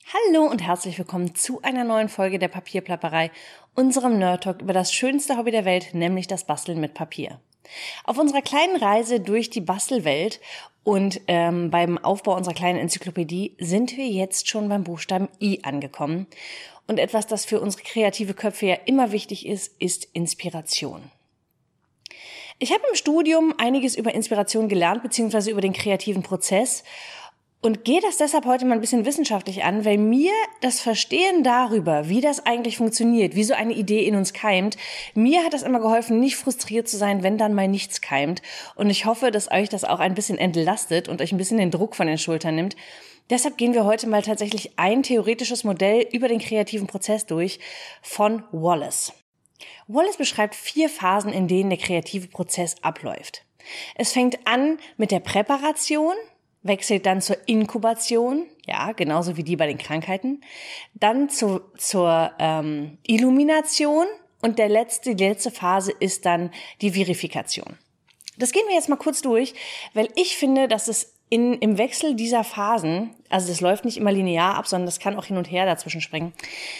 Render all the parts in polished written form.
Hallo und herzlich willkommen zu einer neuen Folge der Papierplapperei, unserem Nerd Talk über das schönste Hobby der Welt, nämlich das Basteln mit Papier. Auf unserer kleinen Reise durch die Bastelwelt und beim Aufbau unserer kleinen Enzyklopädie sind wir jetzt schon beim Buchstaben I angekommen. Und etwas, das für unsere kreative Köpfe ja immer wichtig ist, ist Inspiration. Ich habe im Studium einiges über Inspiration gelernt, beziehungsweise über den kreativen Prozess. Und gehe das deshalb heute mal ein bisschen wissenschaftlich an, weil mir das Verstehen darüber, wie das eigentlich funktioniert, wie so eine Idee in uns keimt, mir hat das immer geholfen, nicht frustriert zu sein, wenn dann mal nichts keimt. Und ich hoffe, dass euch das auch ein bisschen entlastet und euch ein bisschen den Druck von den Schultern nimmt. Deshalb gehen wir heute mal tatsächlich ein theoretisches Modell über den kreativen Prozess durch von Wallace. Wallace beschreibt 4 Phasen, in denen der kreative Prozess abläuft. Es fängt an mit der Präparation, wechselt dann zur Inkubation, ja, genauso wie die bei den Krankheiten, dann zur Illumination und die letzte Phase ist dann die Verifikation. Das gehen wir jetzt mal kurz durch, weil ich finde, dass es im Wechsel dieser Phasen, also das läuft nicht immer linear ab, sondern das kann auch hin und her dazwischen springen,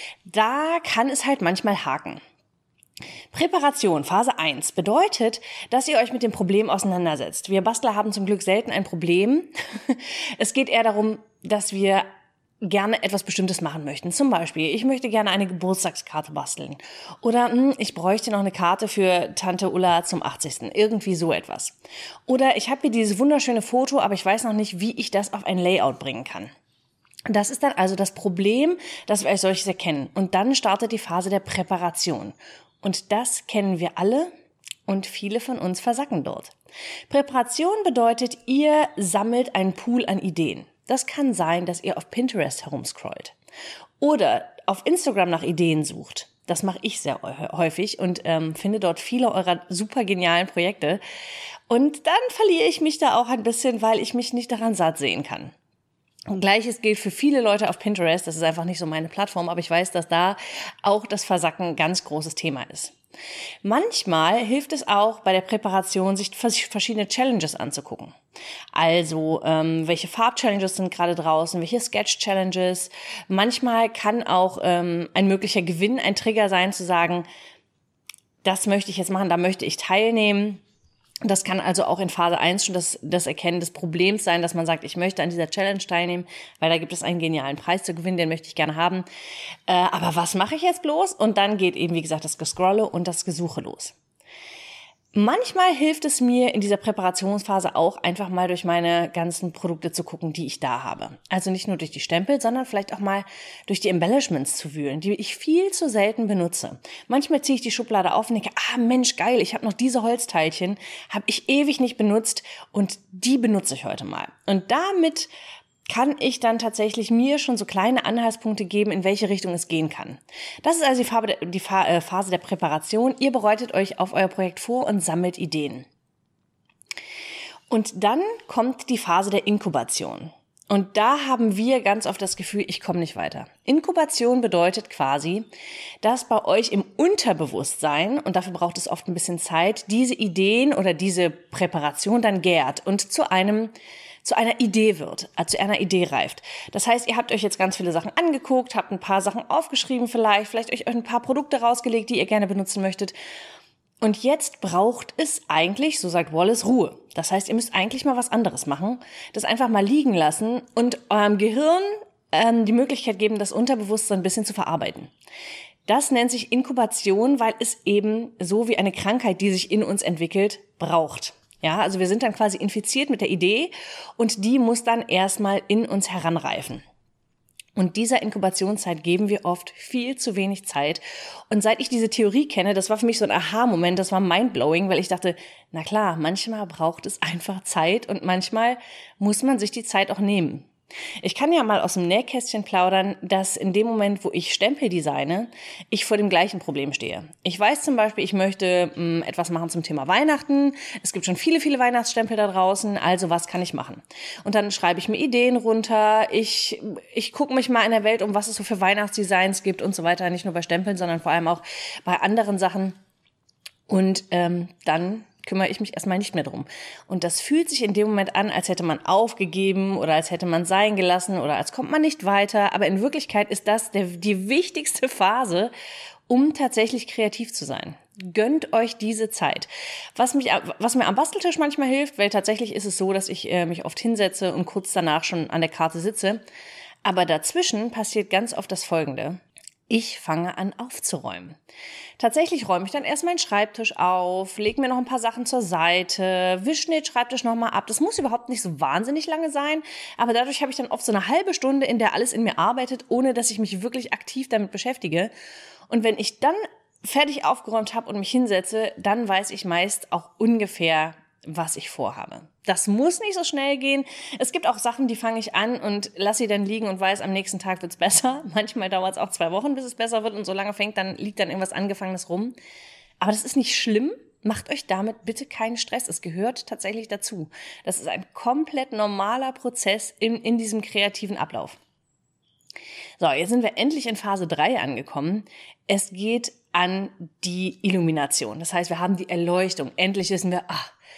da kann es halt manchmal haken. Präparation, Phase 1, bedeutet, dass ihr euch mit dem Problem auseinandersetzt. Wir Bastler haben zum Glück selten ein Problem. Es geht eher darum, dass wir gerne etwas Bestimmtes machen möchten. Zum Beispiel, ich möchte gerne eine Geburtstagskarte basteln. Oder ich bräuchte noch eine Karte für Tante Ulla zum 80. Irgendwie so etwas. Oder ich habe hier dieses wunderschöne Foto, aber ich weiß noch nicht, wie ich das auf ein Layout bringen kann. Das ist dann also das Problem, das wir als solches erkennen. Und dann startet die Phase der Präparation. Und das kennen wir alle und viele von uns versacken dort. Präparation bedeutet, ihr sammelt einen Pool an Ideen. Das kann sein, dass ihr auf Pinterest herumscrollt oder auf Instagram nach Ideen sucht. Das mache ich sehr häufig und finde dort viele eurer super genialen Projekte. Und dann verliere ich mich da auch ein bisschen, weil ich mich nicht daran satt sehen kann. Gleiches gilt für viele Leute auf Pinterest. Das ist einfach nicht so meine Plattform, aber ich weiß, dass da auch das Versacken ein ganz großes Thema ist. Manchmal hilft es auch bei der Präparation, sich verschiedene Challenges anzugucken. Also, welche Farb-Challenges sind gerade draußen, welche Sketch-Challenges. Manchmal kann auch ein möglicher Gewinn ein Trigger sein, zu sagen, das möchte ich jetzt machen, da möchte ich teilnehmen. Das kann also auch in Phase 1 schon das Erkennen des Problems sein, dass man sagt, ich möchte an dieser Challenge teilnehmen, weil da gibt es einen genialen Preis zu gewinnen, den möchte ich gerne haben. Aber was mache ich jetzt bloß? Und dann geht eben, wie gesagt, das Gescrolle und das Gesuche los. Manchmal hilft es mir in dieser Präparationsphase auch einfach mal durch meine ganzen Produkte zu gucken, die ich da habe. Also nicht nur durch die Stempel, sondern vielleicht auch mal durch die Embellishments zu wühlen, die ich viel zu selten benutze. Manchmal ziehe ich die Schublade auf und denke, Mensch, geil, ich habe noch diese Holzteilchen, habe ich ewig nicht benutzt und die benutze ich heute mal. Und damit kann ich dann tatsächlich mir schon so kleine Anhaltspunkte geben, in welche Richtung es gehen kann. Das ist also die Phase der Präparation. Ihr bereitet euch auf euer Projekt vor und sammelt Ideen. Und dann kommt die Phase der Inkubation. Und da haben wir ganz oft das Gefühl, ich komme nicht weiter. Inkubation bedeutet quasi, dass bei euch im Unterbewusstsein, und dafür braucht es oft ein bisschen Zeit, diese Ideen oder diese Präparation dann gärt und zu einer Idee wird, zu einer Idee reift. Das heißt, ihr habt euch jetzt ganz viele Sachen angeguckt, habt ein paar Sachen aufgeschrieben vielleicht euch ein paar Produkte rausgelegt, die ihr gerne benutzen möchtet. Und jetzt braucht es eigentlich, so sagt Wallace, Ruhe. Das heißt, ihr müsst eigentlich mal was anderes machen, das einfach mal liegen lassen und eurem Gehirn die Möglichkeit geben, das Unterbewusstsein ein bisschen zu verarbeiten. Das nennt sich Inkubation, weil es eben so wie eine Krankheit, die sich in uns entwickelt, braucht. Ja, also wir sind dann quasi infiziert mit der Idee und die muss dann erstmal in uns heranreifen. Und dieser Inkubationszeit geben wir oft viel zu wenig Zeit. Und seit ich diese Theorie kenne, das war für mich so ein Aha-Moment, das war mindblowing, weil ich dachte, na klar, manchmal braucht es einfach Zeit und manchmal muss man sich die Zeit auch nehmen. Ich kann ja mal aus dem Nähkästchen plaudern, dass in dem Moment, wo ich Stempel designe, ich vor dem gleichen Problem stehe. Ich weiß zum Beispiel, ich möchte etwas machen zum Thema Weihnachten. Es gibt schon viele, viele Weihnachtsstempel da draußen, also was kann ich machen? Und dann schreibe ich mir Ideen runter, ich gucke mich mal in der Welt um, was es so für Weihnachtsdesigns gibt und so weiter, nicht nur bei Stempeln, sondern vor allem auch bei anderen Sachen. Und dann kümmere ich mich erstmal nicht mehr drum. Und das fühlt sich in dem Moment an, als hätte man aufgegeben oder als hätte man sein gelassen oder als kommt man nicht weiter. Aber in Wirklichkeit ist das die wichtigste Phase, um tatsächlich kreativ zu sein. Gönnt euch diese Zeit. Was mir am Basteltisch manchmal hilft, weil tatsächlich ist es so, dass ich mich oft hinsetze und kurz danach schon an der Karte sitze. Aber dazwischen passiert ganz oft das Folgende. Ich fange an aufzuräumen. Tatsächlich räume ich dann erst meinen Schreibtisch auf, lege mir noch ein paar Sachen zur Seite, wische den Schreibtisch nochmal ab. Das muss überhaupt nicht so wahnsinnig lange sein, aber dadurch habe ich dann oft so eine halbe Stunde, in der alles in mir arbeitet, ohne dass ich mich wirklich aktiv damit beschäftige. Und wenn ich dann fertig aufgeräumt habe und mich hinsetze, dann weiß ich meist auch ungefähr, was ich vorhabe. Das muss nicht so schnell gehen. Es gibt auch Sachen, die fange ich an und lasse sie dann liegen und weiß, am nächsten Tag wird's besser. Manchmal dauert es auch 2 Wochen, bis es besser wird und so lange liegt dann irgendwas Angefangenes rum. Aber das ist nicht schlimm. Macht euch damit bitte keinen Stress. Es gehört tatsächlich dazu. Das ist ein komplett normaler Prozess in diesem kreativen Ablauf. So, jetzt sind wir endlich in Phase 3 angekommen. Es geht an die Illumination. Das heißt, wir haben die Erleuchtung. Endlich wissen wir,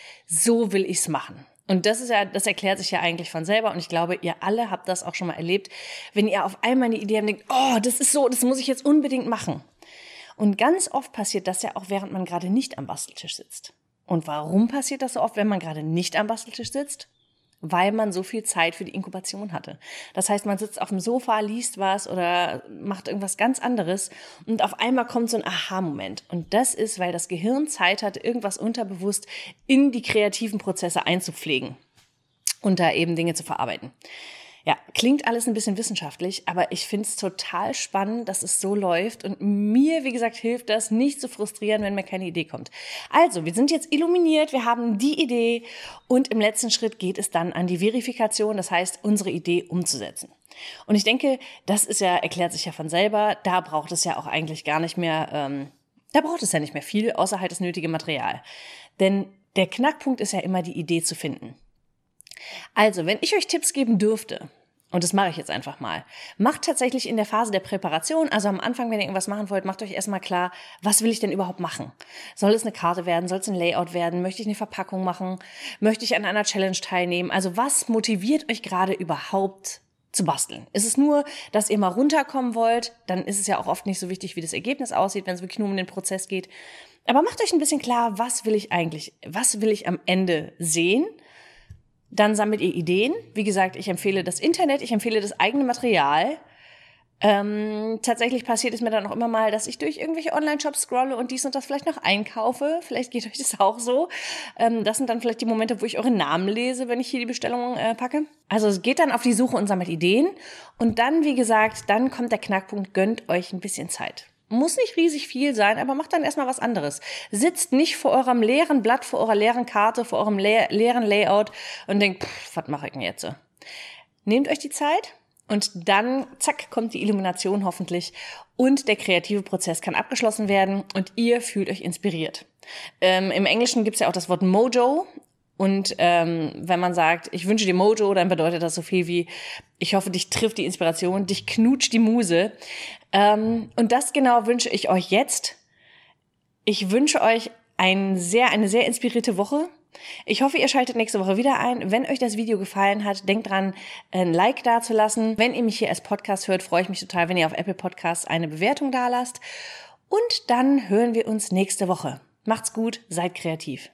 so will ich's machen. Und das erklärt sich ja eigentlich von selber. Und ich glaube, ihr alle habt das auch schon mal erlebt. Wenn ihr auf einmal eine Idee habt und denkt, das ist so, das muss ich jetzt unbedingt machen. Und ganz oft passiert das ja auch, während man gerade nicht am Basteltisch sitzt. Und warum passiert das so oft, wenn man gerade nicht am Basteltisch sitzt? Weil man so viel Zeit für die Inkubation hatte. Das heißt, man sitzt auf dem Sofa, liest was oder macht irgendwas ganz anderes und auf einmal kommt so ein Aha-Moment. Und das ist, weil das Gehirn Zeit hat, irgendwas unterbewusst in die kreativen Prozesse einzupflegen und da eben Dinge zu verarbeiten. Ja, klingt alles ein bisschen wissenschaftlich, aber ich finde es total spannend, dass es so läuft und mir, wie gesagt, hilft das, nicht zu frustrieren, wenn mir keine Idee kommt. Also, wir sind jetzt illuminiert, wir haben die Idee und im letzten Schritt geht es dann an die Verifikation, das heißt, unsere Idee umzusetzen. Und ich denke, erklärt sich ja von selber, da braucht es ja auch eigentlich gar nicht mehr, da braucht es ja nicht mehr viel, außer halt das nötige Material. Denn der Knackpunkt ist ja immer, die Idee zu finden. Also, wenn ich euch Tipps geben dürfte, und das mache ich jetzt einfach mal, macht tatsächlich in der Phase der Präparation, also am Anfang, wenn ihr irgendwas machen wollt, macht euch erstmal klar, was will ich denn überhaupt machen? Soll es eine Karte werden? Soll es ein Layout werden? Möchte ich eine Verpackung machen? Möchte ich an einer Challenge teilnehmen? Also was motiviert euch gerade überhaupt zu basteln? Ist es nur, dass ihr mal runterkommen wollt? Dann ist es ja auch oft nicht so wichtig, wie das Ergebnis aussieht, wenn es wirklich nur um den Prozess geht. Aber macht euch ein bisschen klar, was will ich am Ende sehen? Dann sammelt ihr Ideen. Wie gesagt, ich empfehle das Internet, ich empfehle das eigene Material. Tatsächlich passiert es mir dann auch immer mal, dass ich durch irgendwelche Online-Shops scrolle und dies und das vielleicht noch einkaufe. Vielleicht geht euch das auch so. Das sind dann vielleicht die Momente, wo ich eure Namen lese, wenn ich hier die Bestellung packe. Also es geht dann auf die Suche und sammelt Ideen. Und dann, wie gesagt, dann kommt der Knackpunkt, gönnt euch ein bisschen Zeit. Muss nicht riesig viel sein, aber macht dann erstmal was anderes. Sitzt nicht vor eurem leeren Blatt, vor eurer leeren Karte, vor eurem leeren Layout und denkt, was mache ich denn jetzt? Nehmt euch die Zeit und dann, zack, kommt die Illumination hoffentlich und der kreative Prozess kann abgeschlossen werden und ihr fühlt euch inspiriert. Im Englischen gibt's ja auch das Wort Mojo. Und wenn man sagt, ich wünsche dir Mojo, dann bedeutet das so viel wie, ich hoffe, dich trifft die Inspiration, dich knutscht die Muse. Und das genau wünsche ich euch jetzt. Ich wünsche euch eine sehr inspirierte Woche. Ich hoffe, ihr schaltet nächste Woche wieder ein. Wenn euch das Video gefallen hat, denkt dran, ein Like dazulassen. Wenn ihr mich hier als Podcast hört, freue ich mich total, wenn ihr auf Apple Podcasts eine Bewertung dalasst. Und dann hören wir uns nächste Woche. Macht's gut, seid kreativ.